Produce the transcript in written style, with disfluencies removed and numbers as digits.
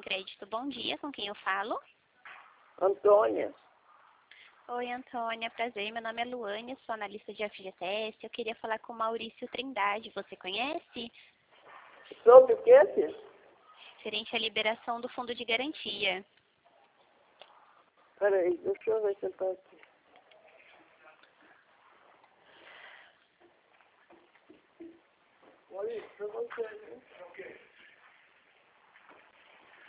crédito. Bom dia, com quem eu falo? Antônia. Oi, Antônia, prazer. Meu nome é Luane, sou analista de FGTS. Eu queria falar com o Maurício Trindade. Você conhece? Sobre o que, filho? Referente à liberação do fundo de garantia. Peraí, deixa eu ver se ele tá aqui. Maurício, pra você, né?